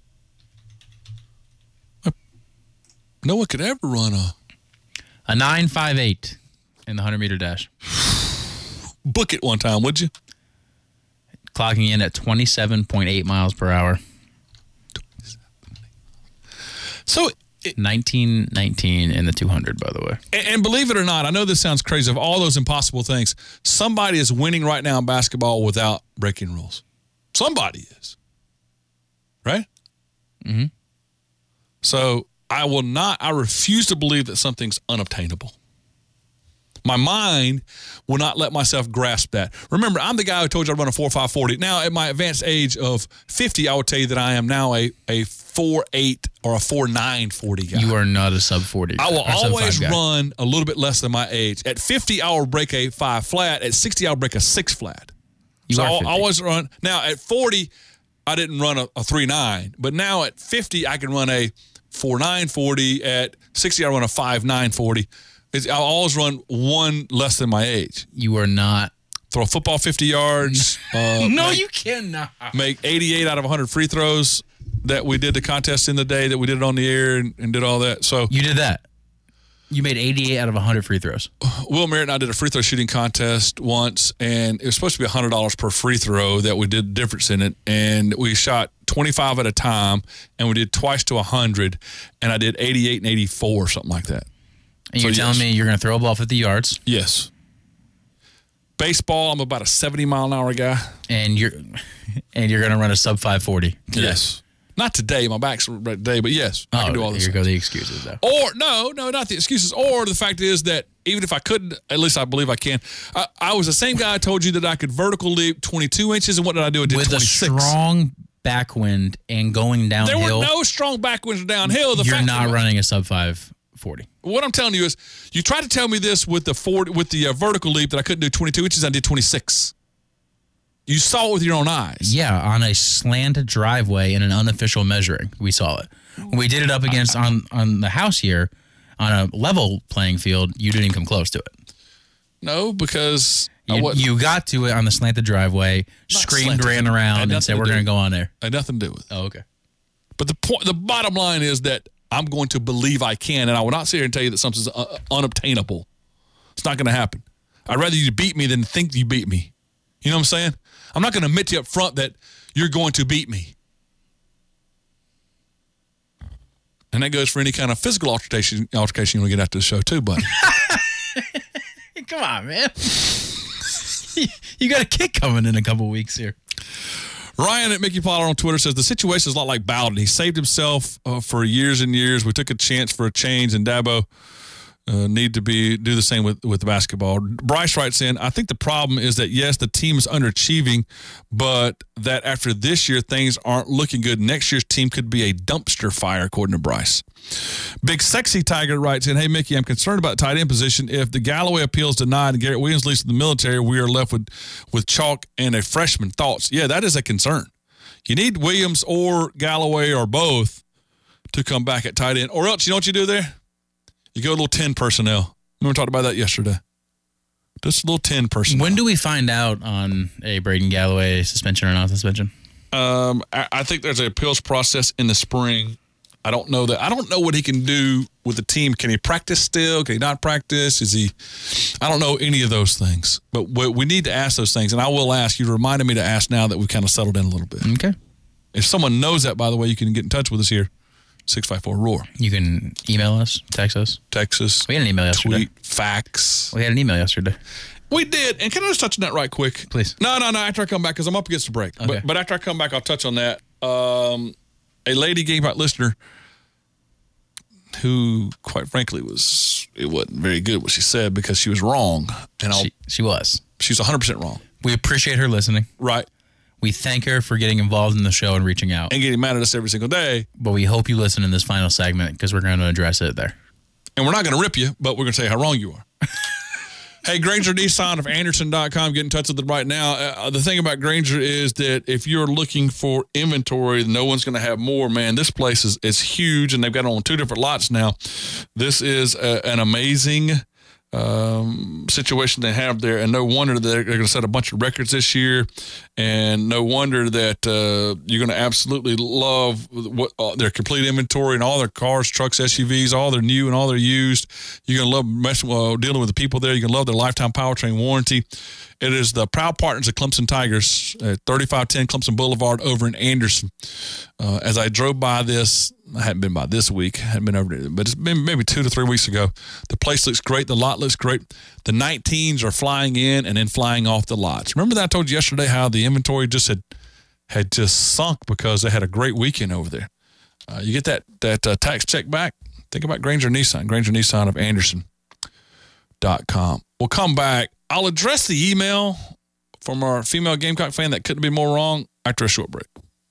No one could ever run a 9.58 in the 100-meter dash. Book it one time, would you? Clocking in at 27.8 miles per hour. So 1919 in the 200, by the way. And believe it or not, I know this sounds crazy. Of all those impossible things, somebody is winning right now in basketball without breaking rules. Somebody is. Right? Mm-hmm. So I refuse to believe that something's unobtainable. My mind will not let myself grasp that. Remember, I'm the guy who told you I'd run a 4.540. Now, at my advanced age of 50, I would tell you that I am now a 4.8 or a 4.940 guy. You are not a sub 40. I will always run a little bit less than my age. At 50, I will break a 5 flat. At 60, I'll break a 6 flat. So I'll always run. Now, at 40, I didn't run a 3.9. But now at 50, I can run a 4.940. At 60, I run a 5.940. I'll always run one less than my age. You are not. Throw a football 50 yards. No, you cannot. Make 88 out of 100 free throws that we did the contest in the day that we did it on the air and did all that. So you did that. You made 88 out of 100 free throws. Will Merritt and I did a free throw shooting contest once, and it was supposed to be $100 per free throw that we did the difference in it. And we shot 25 at a time, and we did twice to 100, and I did 88 and 84 or something like that. And you're telling me you're going to throw a ball 50 yards? Yes. Baseball, I'm about a 70-mile-an-hour guy. And you're going to run a sub 540 today. Yes. Not today. My back's right today, but yes. I can do all this. Here go the excuses, though. Or, no, not the excuses. Or the fact is that even if I couldn't, at least I believe I can. I was the same guy I told you that I could vertical leap 22 inches, and what did I do? I did with 26. A strong backwind and going downhill. There were no strong backwinds downhill. You're not running a sub 540. What I'm telling you is, you tried to tell me this with the vertical leap that I couldn't do 22 inches. I did 26. You saw it with your own eyes. Yeah, on a slanted driveway in an unofficial measuring, we saw it. When we did it up against on the house here, on a level playing field, you didn't come close to it. No, because you got to it on the slanted driveway, screamed, ran around, and said, "We're going to go on there." Had nothing to do with it. Oh, okay. But the bottom line is that I'm going to believe I can, and I will not sit here and tell you that something's unobtainable. It's not going to happen. I'd rather you beat me than think you beat me. You know what I'm saying? I'm not going to admit to you up front that you're going to beat me. And that goes for any kind of physical altercation you want to get after the show too, buddy. Come on, man. You got a kick coming in a couple weeks here. Ryan at Mickey Pollard on Twitter says, the situation is a lot like Bowden. He saved himself for years and years. We took a chance for a change, and Dabo need to do the same with basketball. Bryce writes in, I think the problem is that, yes, the team is underachieving, but that after this year, things aren't looking good. Next year's team could be a dumpster fire, according to Bryce. Big Sexy Tiger writes in, hey, Mickey, I'm concerned about tight end position. If the Galloway appeal is denied and Garrett Williams leaves the military, we are left with chalk and a freshman. Thoughts? Yeah, that is a concern. You need Williams or Galloway or both to come back at tight end. Or else, you know what you do there? You go a little 10 personnel. We talked about that yesterday. Just a little 10 personnel. When do we find out on a Braden Galloway suspension or not suspension? I think there's an appeals process in the spring. I don't know that. I don't know what he can do with the team. Can he practice still? Can he not practice? I don't know any of those things. But we need to ask those things. And I will ask. You reminded me to ask now that we've kind of settled in a little bit. Okay. If someone knows that, by the way, you can get in touch with us here. 654-ROAR. You can email us, text us. We had an email yesterday. Tweet, fax. We had an email yesterday. We did. And can I just touch on that right quick? Please. No. After I come back, because I'm up against the break. Okay. But after I come back, I'll touch on that. A lady Game Out listener who, quite frankly, it wasn't very good what she said because she was wrong. And she was. She was 100% wrong. We appreciate her listening. Right. We thank her for getting involved in the show and reaching out. And getting mad at us every single day. But we hope you listen in this final segment because we're going to address it there. And we're not going to rip you, but we're going to say how wrong you are. Hey, Granger Nissan of Anderson.com. Get in touch with them right now. The thing about Granger is that if you're looking for inventory, no one's going to have more, man. This place is huge, and they've got it on 2 different lots now. This is an amazing situation they have there, and no wonder that they're going to set a bunch of records this year, and no wonder that you're going to absolutely love what their complete inventory and all their cars, trucks, SUVs, all their new and all their used. You're going to love dealing with the people there. You're going to love their lifetime powertrain warranty. It is the proud partners of Clemson Tigers at 3510 Clemson Boulevard over in Anderson. As I drove by this, I hadn't been by this week, hadn't been over there, but it's been maybe 2 to 3 weeks ago. The place looks great. The lot looks great. The 19s are flying in and then flying off the lots. Remember that I told you yesterday how the inventory just had just sunk because they had a great weekend over there. You get that tax check back, think about Granger Nissan of Anderson.com. We'll come back. I'll address the email from our female Gamecock fan that couldn't be more wrong after a short break.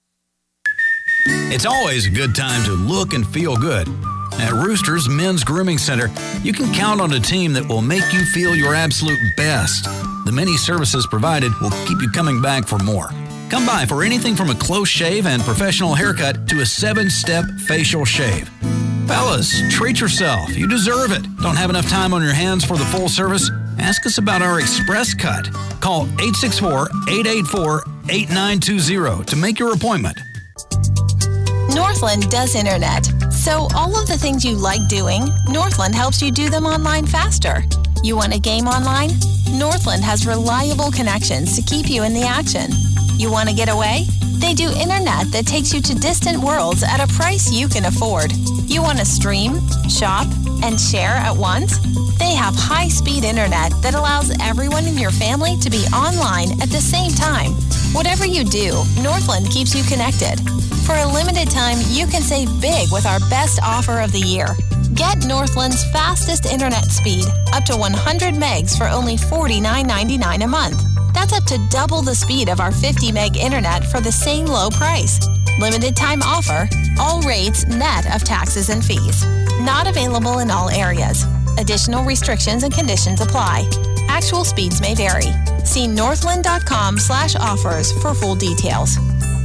It's always a good time to look and feel good. At Roosters Men's Grooming Center, you can count on a team that will make you feel your absolute best. The many services provided will keep you coming back for more. Come by for anything from a close shave and professional haircut to a 7-step facial shave. Fellas, treat yourself. You deserve it. Don't have enough time on your hands for the full service? Ask us about our Express Cut. Call 864-884-8920 to make your appointment. Northland does internet, so all of the things you like doing, Northland helps you do them online faster. You want a game online? Northland has reliable connections to keep you in the action. You want to get away? They do internet that takes you to distant worlds at a price you can afford. You want to stream, shop, and share at once? They have high-speed internet that allows everyone in your family to be online at the same time. Whatever you do, Northland keeps you connected. For a limited time, you can save big with our best offer of the year. Get Northland's fastest internet speed, up to 100 megs for only $49.99 a month. That's up to double the speed of our 50 meg internet for the same low price. Limited time offer, all rates net of taxes and fees. Not available in all areas. Additional restrictions and conditions apply. Actual speeds may vary. See northland.com/offers for full details.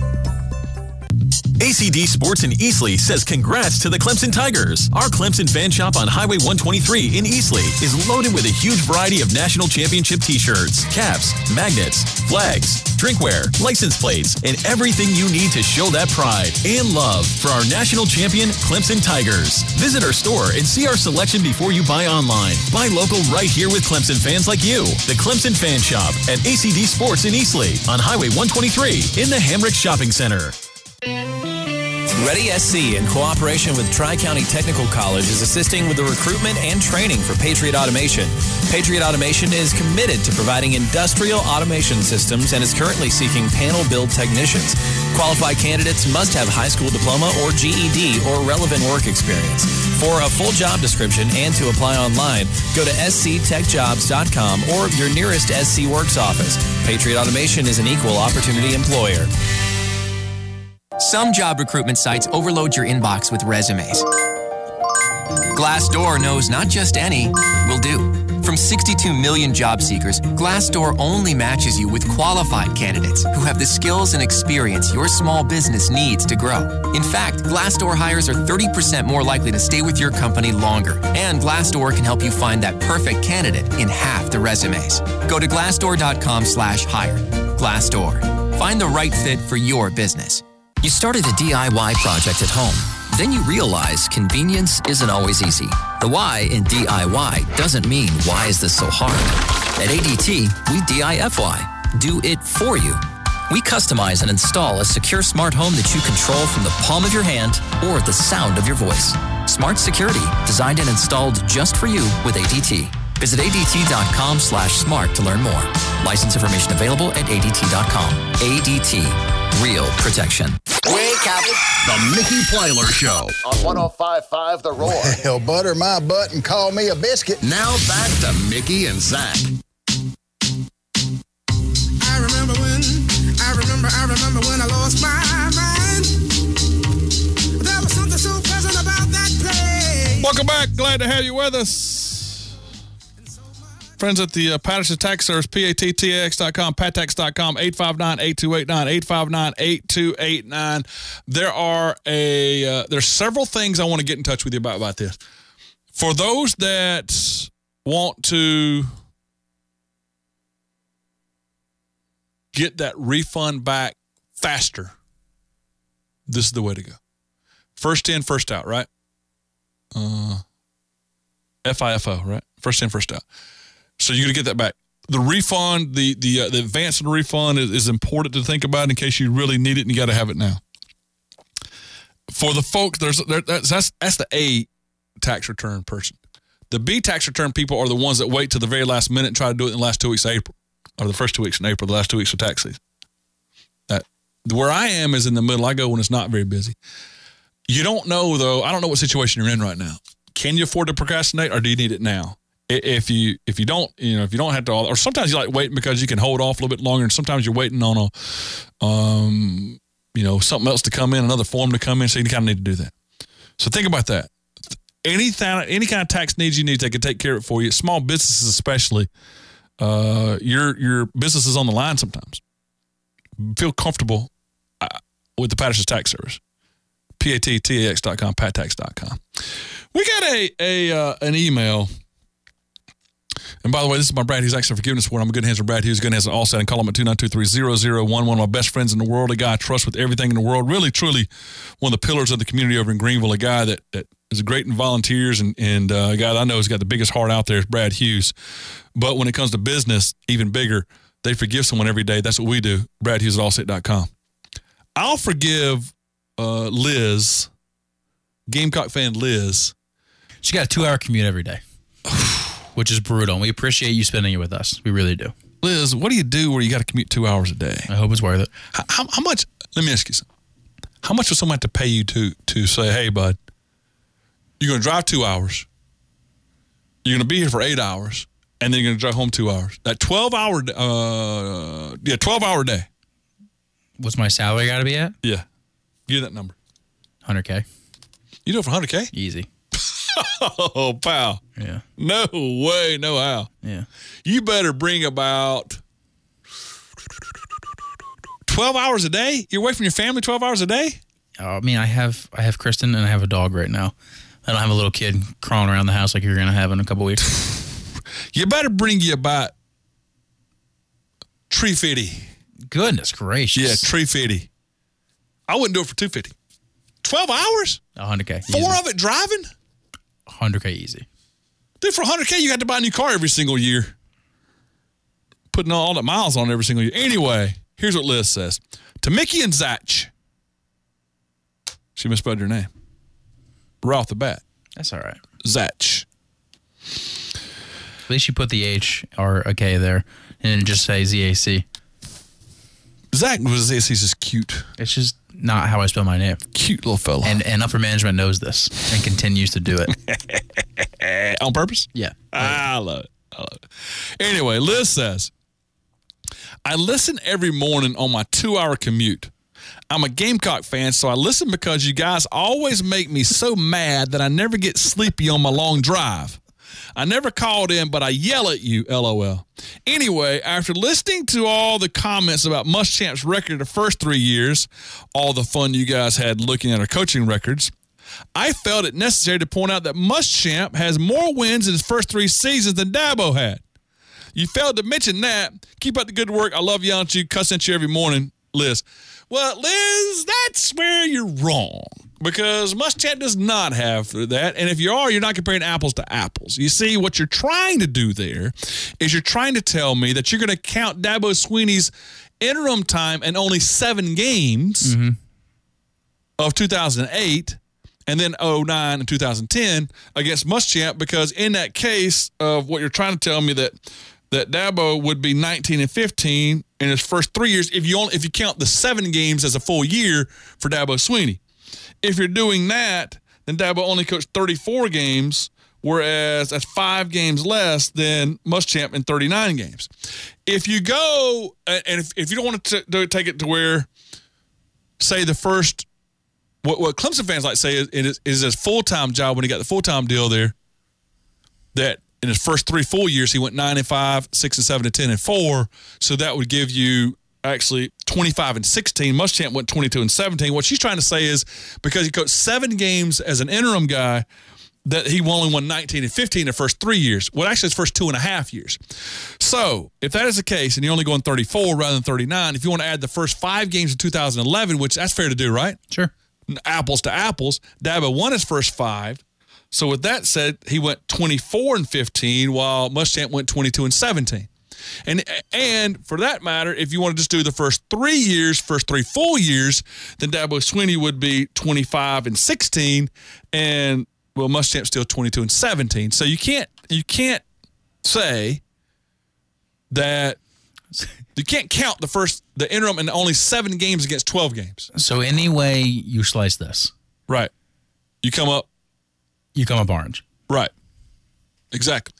ACD Sports in Easley says congrats to the Clemson Tigers. Our Clemson fan shop on Highway 123 in Easley is loaded with a huge variety of national championship t-shirts, caps, magnets, flags, drinkware, license plates, and everything you need to show that pride and love for our national champion Clemson Tigers. Visit our store and see our selection before you buy online. Buy local right here with Clemson fans like you. The Clemson Fan Shop at ACD Sports in Easley on Highway 123 in the Hamrick Shopping Center. Ready SC, in cooperation with Tri-County Technical College, is assisting with the recruitment and training for Patriot Automation. Patriot Automation is committed to providing industrial automation systems and is currently seeking panel build technicians. Qualified candidates must have high school diploma or GED or relevant work experience. For a full job description and to apply online, go to sctechjobs.com or your nearest SC Works office. Patriot Automation is an equal opportunity employer. Some job recruitment sites overload your inbox with resumes. Glassdoor knows not just any will do. From 62 million job seekers, Glassdoor only matches you with qualified candidates who have the skills and experience your small business needs to grow. In fact, Glassdoor hires are 30% more likely to stay with your company longer. And Glassdoor can help you find that perfect candidate in half the resumes. Go to glassdoor.com/hire. Glassdoor. Find the right fit for your business. You started a DIY project at home. Then you realize convenience isn't always easy. The why in DIY doesn't mean why is this so hard. At ADT, we DIFY, do it for you. We customize and install a secure smart home that you control from the palm of your hand or the sound of your voice. Smart security, designed and installed just for you with ADT. Visit ADT.com/smart to learn more. License information available at ADT.com. ADT. Real protection. Wake up. The Mickey Plyler Show on 105.5 The Roar. Well, butter my butt and call me a biscuit. Now back to Mickey and Zach. I remember when I lost my mind. There was something so pleasant about that place. Welcome back. Glad to have you with us. Friends at the Patterson Tax Service, PATTAX.com, PATTAX.com, 859-8289, 859-8289. There's several things I want to get in touch with you about this. For those that want to get that refund back faster, this is the way to go. First in, first out, right? FIFO, right? First in, first out. So you're going to get that back. The refund, the advance of the refund is important to think about in case you really need it and you got to have it now. For the folks, that's the A tax return person. The B tax return people are the ones that wait till the very last minute and try to do it in the last 2 weeks of April, or the first 2 weeks in April, the last 2 weeks of tax season. Where I am is in the middle. I go when it's not very busy. You don't know, though. I don't know what situation you're in right now. Can you afford to procrastinate, or do you need it now? If you don't, if you don't have to, or sometimes you like waiting because you can hold off a little bit longer, and sometimes you're waiting on something else to come in, another form to come in, so you kind of need to do that. So think about that. Any kind of tax needs you need, they can take care of it for you. Small businesses especially, your business is on the line sometimes. Feel comfortable with the Patterson Tax Service. PATTAX.com, PATTAX.com. We got an email. And by the way, this is my Brad Hughes Accident Forgiveness Award. I'm in good hands with Brad Hughes, good hands with Allstate, and call him at 292-300-11. One of my best friends in the world, a guy I trust with everything in the world. Really, truly, one of the pillars of the community over in Greenville, a guy that is great in volunteers, and a guy that I know has got the biggest heart out there is Brad Hughes. But when it comes to business, even bigger, they forgive someone every day. That's what we do. Brad Hughes at Allstate.com. I'll forgive Liz, Gamecock fan Liz. She got a 2-hour commute every day, which is brutal. And we appreciate you spending it with us. We really do. Liz, what do you do where you got to commute 2 hours a day? I hope it's worth it. How much? Let me ask you something. How much would someone have to pay you to say, hey, bud, you're going to drive 2 hours, you're going to be here for 8 hours, and then you're going to drive home 2 hours? That 12-hour day. What's my salary got to be at? Yeah. Give that number. $100K. You do it for $100K? Easy. Oh, pal. Yeah. No way, no how. Yeah. You better bring about 12 hours a day? You're away from your family 12 hours a day? I mean, I have Kristen and I have a dog right now. I don't have a little kid crawling around the house like you're going to have in a couple weeks. You better bring you about $350. Goodness gracious. Yeah, $350. I wouldn't do it for $250. 12 hours? $100K. Four of it driving? $100K easy. Dude, for $100K, you got to buy a new car every single year. Putting all the miles on every single year. Anyway, here's what Liz says. To Mickey and Zach. She misspelled your name. Right off the bat. That's all right. Zach. At least you put the H or a K there and just say ZAC. Zach was this. He's just cute. It's just not how I spell my name. Cute little fella. And upper management knows this and continues to do it. On purpose? Yeah. I love it. Anyway, Liz says, I listen every morning on my 2-hour commute. I'm a Gamecock fan, so I listen because you guys always make me so mad that I never get sleepy on my long drive. I never called in, but I yell at you, LOL. Anyway, after listening to all the comments about Muschamp's record the first 3 years, all the fun you guys had looking at our coaching records, I felt it necessary to point out that Muschamp has more wins in his first 3 seasons than Dabo had. You failed to mention that. Keep up the good work. I love yelling at you, cussing at you every morning, Liz. Well, Liz, that's where you're wrong. Because Muschamp does not have that. And if you are, you're not comparing apples to apples. You see, what you're trying to do there is you're trying to tell me that you're going to count Dabo Swinney's interim time and only 7 games of 2008 and then 2009 and 2010 against Muschamp, because in that case of what you're trying to tell me that Dabo would be 19 and 15 in his first 3 years if you count the 7 games as a full year for Dabo Swinney. If you're doing that, then Dabo only coached 34 games, whereas that's 5 games less than Muschamp in 39 games. If you go, and if you don't want to take it to where, say, the first, what Clemson fans like to say is his full-time job when he got the full-time deal there, that in his first 3 full years, he went 9-5, 6-7, and 10-4. So that would give you actually 25-16. Muschamp went 22-17. What she's trying to say is because he coached 7 games as an interim guy, that he only won 19-15 the first 3 years. Well, actually, his first 2.5 years. So, if that is the case, and you're only going 34 rather than 39, if you want to add the first 5 games of 2011, which that's fair to do, right? Sure. Apples to apples, Dabo won his first 5. So, with that said, he went 24-15, while Muschamp went 22-17. And for that matter, if you want to just do the first 3 years, first 3 full years, then Dabo Swinney would be 25-16, and well, Muschamp's still 22-17. So you can't say that you can't count the interim and only 7 games against 12 games. So any way you slice this, right? You come up orange, right? Exactly.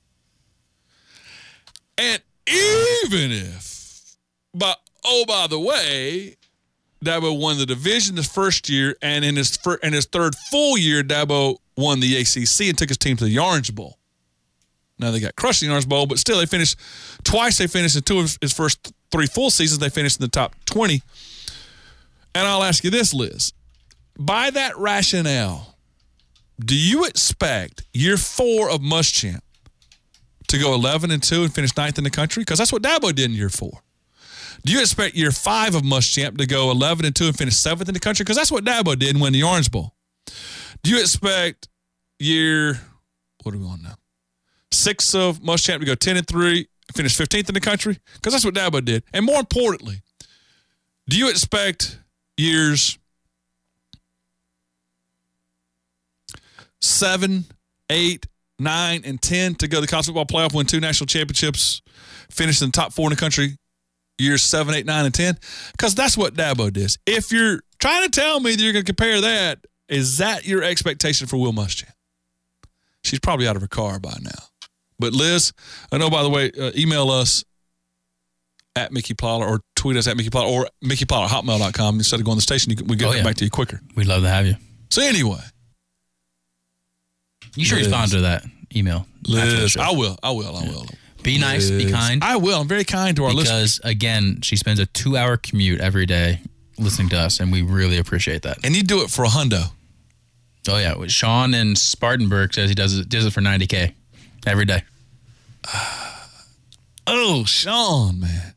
And even if, by the way, Dabo won the division his first year, and in his third full year, Dabo won the ACC and took his team to the Orange Bowl. Now they got crushed in the Orange Bowl, but still they finished twice. They finished in 2 of his first 3 full seasons. They finished in the top 20. And I'll ask you this, Liz. By that rationale, do you expect year 4 of Muschamp to go 11-2 and finish 9th in the country? Because that's what Dabo did in year 4. Do you expect year 5 of Muschamp to go 11-2 and finish 7th in the country? Because that's what Dabo did and win the Orange Bowl. Do you expect year, what are we on now? 6 of Muschamp to go 10-3, finish 15th in the country? Because that's what Dabo did. And more importantly, do you expect years 7, 8, 9, and 10 to go to the college football playoff, win 2 national championships, finish in the top 4 in the country, years 7, 8, 9, and 10? Because that's what Dabo did. If you're trying to tell me that you're going to compare that, is that your expectation for Will Muschamp? She's probably out of her car by now. But Liz, I know, by the way, email us at Mickey Plyler or tweet us at Mickey Plyler or MickeyPlyler@hotmail.com. Instead of going to the station, we get back to you quicker. We'd love to have you. So anyway. You should respond to that email. Liz, I will. Be nice, be kind. I will. I'm very kind to our listeners. Because, again, she spends a 2-hour commute every day listening to us, and we really appreciate that. And you do it for $100. Oh, yeah. Sean in Spartanburg says he does it for $90K every day. Oh, Sean, man.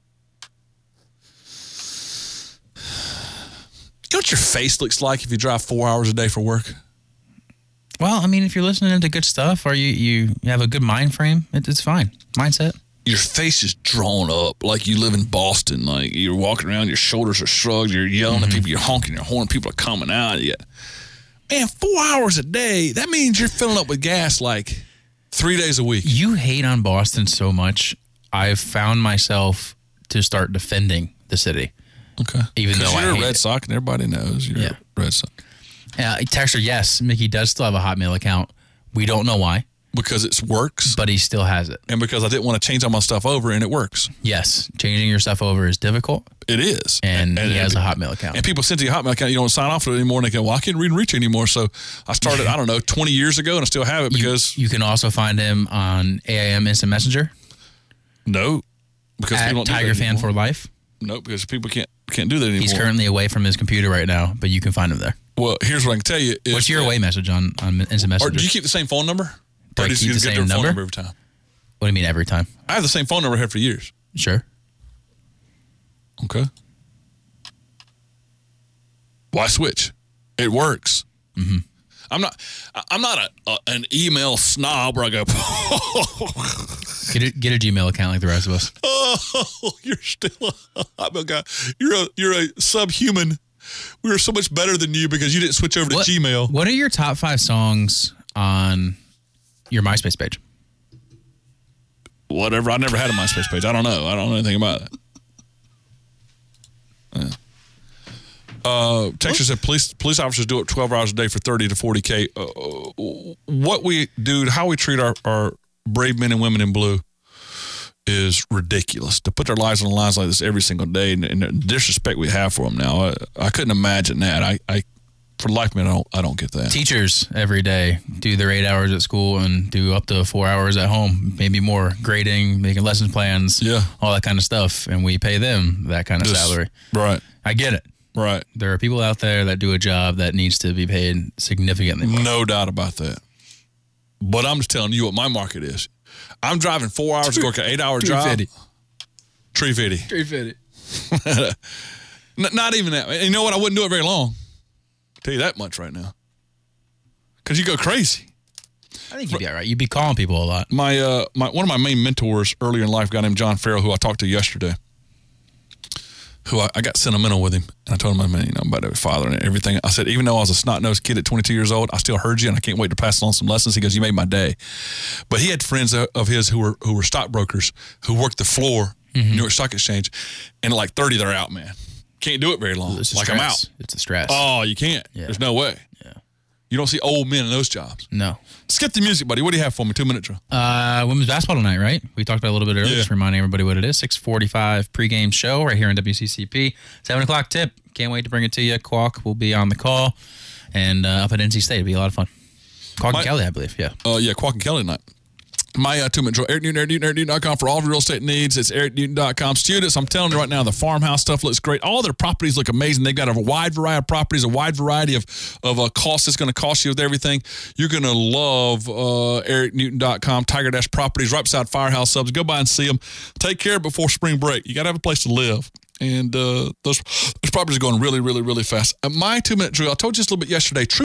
You know what your face looks like if you drive 4 hours a day for work? Well, I mean, if you're listening to good stuff or you have a good mind frame, it's fine. Mindset. Your face is drawn up like you live in Boston. Like you're walking around, your shoulders are shrugged, you're yelling at people, you're honking your horn, people are coming out at you. Man, 4 hours a day, that means you're filling up with gas like 3 days a week. You hate on Boston so much, I've found myself to start defending the city. Okay. Even though you're a Red Sox and everybody knows you're a Red Sox. Texter, yes, Mickey does still have a Hotmail account. We don't know why. Because it works. But he still has it. And because I didn't want to change all my stuff over, and it works. Yes. Changing your stuff over is difficult. It is. And he has a Hotmail account. And people send you a Hotmail account, you don't sign off to it anymore, and they go, well, I can't read and reach anymore. So I started, 20 years ago, and I still have it because... You can also find him on AIM Instant Messenger. No. Because at people don't Tiger do that Fan for Life. No, because people can't do that anymore. He's currently away from his computer right now, but you can find him there. Well, here's what I can tell you. What's your away message on Instant Messenger? Or do you keep the same phone number? Do I keep the same number? Every time? What do you mean every time? I have the same phone number I had for years. Sure. Okay. Why switch? It works. Mm-hmm. I'm not an email snob where I go, get a Gmail account like the rest of us. Oh, you're still a Hotmail guy. You're a subhuman. We are so much better than you because you didn't switch over to Gmail. What are your top 5 songs on your MySpace page? Whatever. I never had a MySpace page. I don't know. I don't know anything about it. Yeah. Texas said police officers do it 12 hours a day for 30 to 40K. What we do, how we treat our brave men and women in blue is ridiculous. To put their lives on the lines like this every single day and the disrespect we have for them now, I couldn't imagine that. For the life of me, I don't get that. Teachers every day do their 8 hours at school and do up to 4 hours at home, maybe more, grading, making lesson plans, all that kind of stuff, and we pay them that kind of salary. Right. I get it. Right. There are people out there that do a job that needs to be paid significantly more. No doubt about that. But I'm just telling you what my market is. I'm driving 4 hours to work an 8-hour drive. Tree fitty. Not even that. And you know what? I wouldn't do it very long. I'll tell you that much right now. Because you go crazy. I think you'd be all right. You'd be calling people a lot. One of my main mentors earlier in life, a guy named John Farrell, who I talked to yesterday, who I got sentimental with him. And I told him, about their father and everything. I said, even though I was a snot-nosed kid at 22 years old, I still heard you, and I can't wait to pass along some lessons. He goes, you made my day. But he had friends of his who were stockbrokers who worked the floor in New York Stock Exchange, and at like 30, they're out, man. Can't do it very long. I'm out. It's the stress. Oh, you can't. Yeah. There's no way. Yeah. You don't see old men in those jobs. No. Skip the music, buddy. What do you have for me? 2 minutes. Women's basketball tonight, right? We talked about it a little bit earlier. Just reminding everybody what it is. 6:45 pregame show right here on WCCP. 7 o'clock tip. Can't wait to bring it to you. Qualk will be on the call. And up at NC State. It'll be a lot of fun. Qualk and Kelly, I believe. Yeah. Qualk and Kelly tonight. My 2-minute drill, Eric Newton, EricNewton.com for all of your real estate needs. It's EricNewton.com. Students, I'm telling you right now, the farmhouse stuff looks great. All their properties look amazing. They've got a wide variety of properties, a wide variety of costs it's going to cost you with everything. You're going to love EricNewton.com, Tiger Dash Properties, right beside Firehouse Subs. Go by and see them. Take care before spring break. You got to have a place to live. And those properties are going really, really, really fast. My 2-minute drill, I told you this a little bit yesterday.